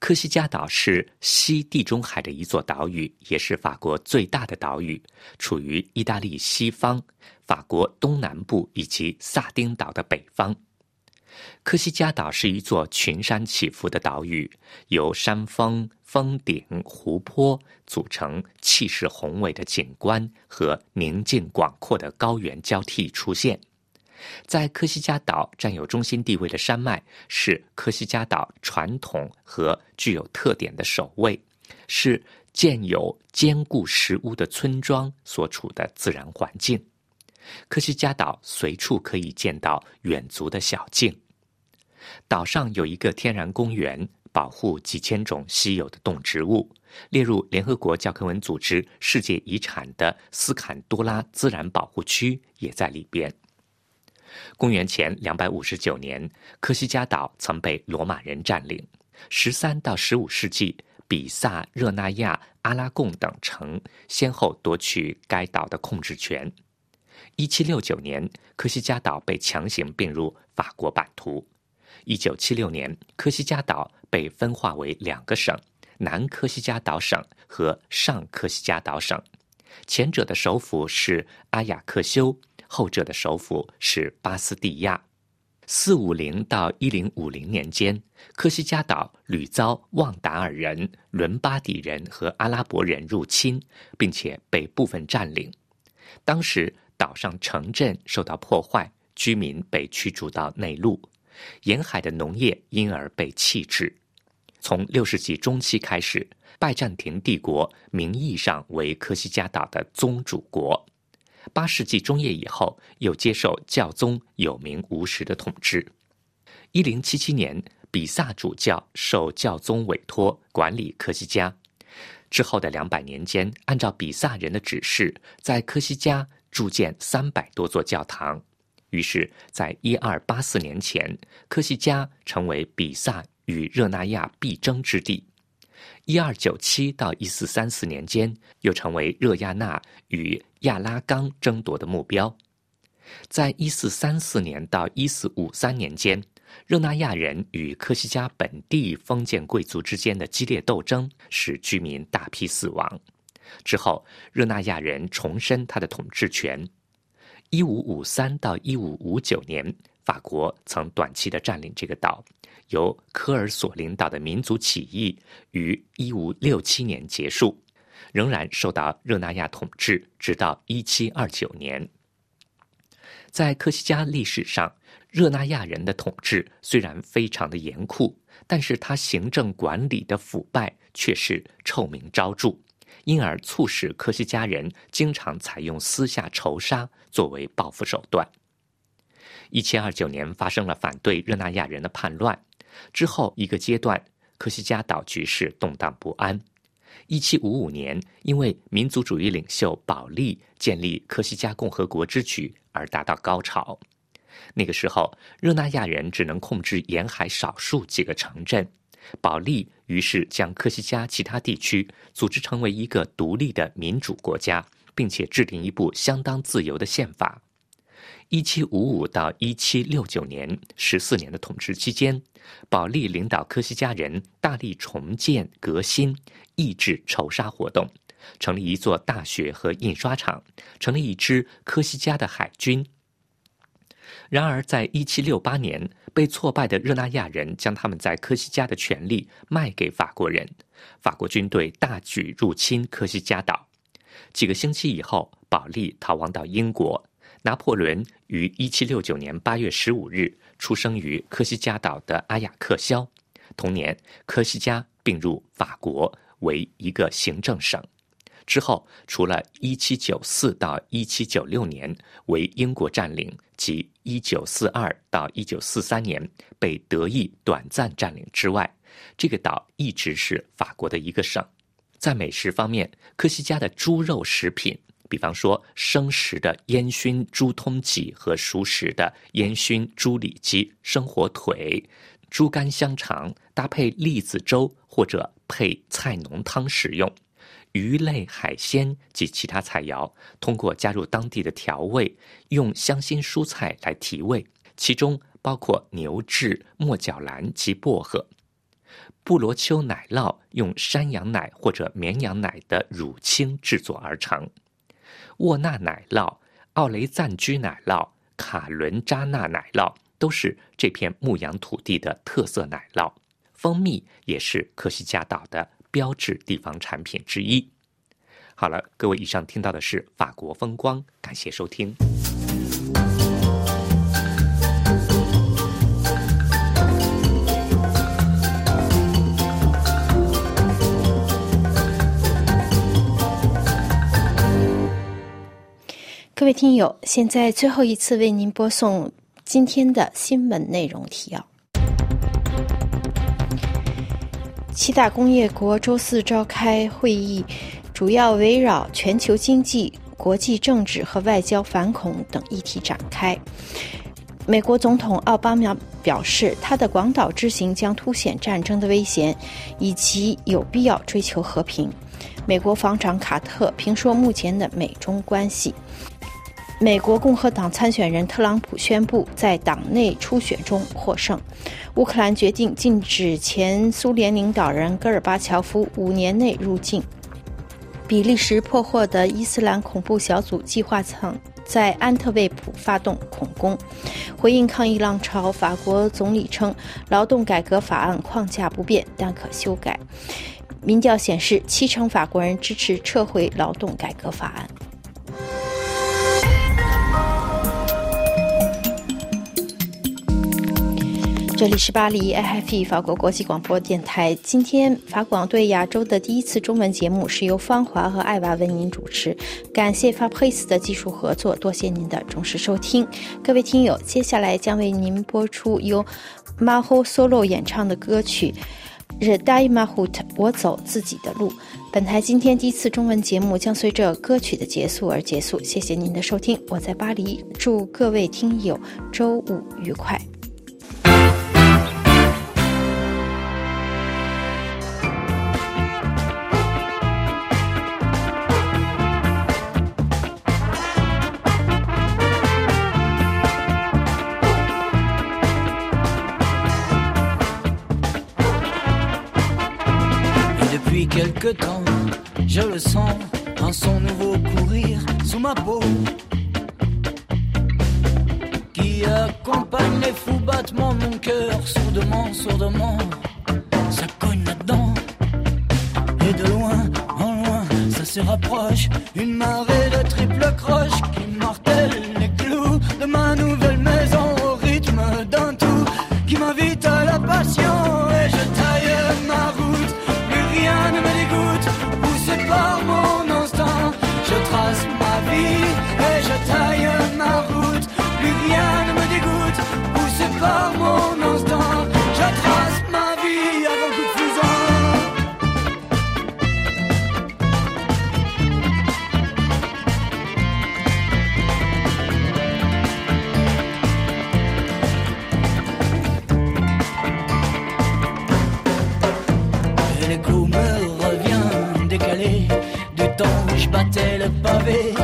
科西嘉岛是西地中海的一座岛屿，也是法国最大的岛屿，处于意大利西方、法国东南部以及萨丁岛的北方。科西嘉岛是一座群山起伏的岛屿，由山峰、峰顶、湖泊组成气势宏伟的景观和宁静广阔的高原交替出现。在科西嘉岛占有中心地位的山脉是科西嘉岛传统和具有特点的首位，是建有坚固石屋的村庄所处的自然环境。科西嘉岛随处可以见到远足的小径。岛上有一个天然公园，保护几千种稀有的动植物，列入联合国教科文组织世界遗产的斯坎多拉自然保护区也在里边。公元前259年，科西嘉岛曾被罗马人占领。13到15世纪，比萨、热那亚、阿拉贡等城先后夺取该岛的控制权。1769年，科西嘉岛被强行并入法国版图。1976年，科西嘉岛被分化为2个省，南科西嘉岛省和上科西嘉岛省。前者的首府是阿雅克修，后者的首府是巴斯蒂亚。450到1050年间，科西嘉岛屡遭旺达尔人、伦巴底人和阿拉伯人入侵，并且被部分占领。当时岛上城镇受到破坏，居民被驱逐到内陆，沿海的农业因而被弃置。从6世纪中期开始，拜占庭帝国名义上为科西嘉岛的宗主国。8世纪中叶以后，又接受教宗有名无实的统治。1077年，比萨主教受教宗委托管理科西嘉。之后的200年间，按照比萨人的指示，在科西嘉筑建300多座教堂。于是在1284年前，科西嘉成为比萨与热那亚必争之地。1297到1434年间，又成为热亚纳与亚拉冈争夺的目标。在1434年到1453年间，热那亚人与科西嘉本地封建贵族之间的激烈斗争，使居民大批死亡。之后，热那亚人重申他的统治权。1553到1559年，法国曾短期的占领这个岛，由科尔索领导的民族起义于1567年结束，仍然受到热那亚统治，直到1729年。在科西嘉历史上，热那亚人的统治虽然非常的严酷，但是他行政管理的腐败却是臭名昭著，因而促使科西嘉人经常采用私下仇杀作为报复手段。1729年发生了反对热那亚人的叛乱，之后一个阶段，科西嘉岛局势动荡不安。1755年，因为民族主义领袖保利建立科西嘉共和国之举而达到高潮。那个时候，热那亚人只能控制沿海少数几个城镇，保利于是将科西嘉其他地区组织成为一个独立的民主国家，并且制定一部相当自由的宪法。1755到1769年14年的统治期间，保利领导科西嘉人大力重建革新，抑制仇杀活动，成立一座大学和印刷厂，成立一支科西嘉的海军。然而在1768年，被挫败的热那亚人将他们在科西嘉的权利卖给法国人，法国军队大举入侵科西嘉岛。几个星期以后，保利逃亡到英国。拿破仑于1769年8月15日出生于科西嘉岛的阿雅克肖。同年，科西嘉并入法国为一个行政省。之后，除了1794到1796年为英国占领及1942到1943年被德意短暂占领之外，这个岛一直是法国的一个省。在美食方面，科西嘉的猪肉食品，比方说生食的烟熏猪通脊和熟食的烟熏猪里脊、生火腿、猪肝香肠，搭配栗子粥或者配菜浓汤食用。鱼类、海鲜及其他菜肴，通过加入当地的调味，用香辛蔬菜来提味，其中包括牛至、墨角兰及薄荷。 布罗丘奶酪用山羊奶或者绵羊奶的乳清制作而成。沃纳奶酪、奥雷赞居奶酪、卡伦扎纳奶酪都是这片牧羊土地的特色奶酪。蜂蜜也是科西嘉岛的标志地方产品之一。好了，各位，以上听到的是法国风光，感谢收听。 各位听友，现在最后一次为您播送今天的新闻内容提要。七大工业国周四召开会议，主要围绕全球经济、国际政治和外交反恐等议题展开。美国总统奥巴马表示，他的广岛之行将凸显战争的危险，以及有必要追求和平。美国防长卡特评说目前的美中关系。美国共和党参选人特朗普宣布在党内初选中获胜。乌克兰决定禁止前苏联领导人戈尔巴乔夫5年内入境。比利时破获的伊斯兰恐怖小组计划曾在安特卫普发动恐攻。回应抗议浪潮，法国总理称劳动改革法案框架不变，但可修改。民调显示70%法国人支持撤回劳动改革法案。这里是巴黎 RFI 法国国际广播电台。今天法广对亚洲的第一次中文节目是由芳华和艾娃为您主持，感谢 Fabrice 的技术合作，多谢您的重视收听。各位听友，接下来将为您播出由 Maho Solo 演唱的歌曲 Redai Mahut 我走自己的路。本台今天第一次中文节目将随着歌曲的结束而结束，谢谢您的收听。我在巴黎，祝各位听友周五愉快。 Depuis quelque temps, je le sens dans son nouveau courir sous ma peau, qui accompagne les fous battements de mon cœur. Sourdement, sourdement, ça cogne là-dedans. Et de loin en loin, ça se rapproche, une marée de triple croche qui martèle les clous de ma nouvelle maison au rythme d'un tout qui m'invite à la passion. Et je taille ma route, rien ne me dégoûte, poussé par mon instinct. Je trace ma vie et je taille ma route. Plus rien ne me dégoûte, poussé par mon instinct. Je trace ma vie avant coup de fusil. Et l'écho me revient décalé du temps où je battais le pavé.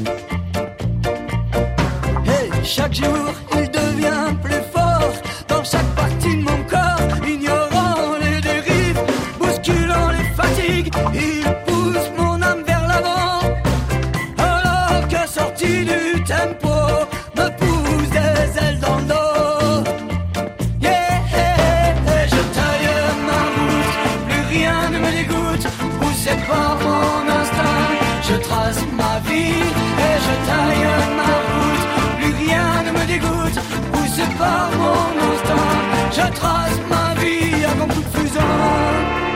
Et chaque jour il devient plus fort dans chaque partie de mon corps, ignorant les dérives, bousculant les fatigues. Il pousse mon âme vers l'avant, alors que sorti du tempo me pousse des ailes dans le dos. Yeah, je taille ma route, plus rien ne me dégoûte, poussé par mon instinct. Je trace ma vie et je taille ma route, plus rien ne me dégoûte, poussé par mon instinct. Je trace ma vie avant coup de fusil.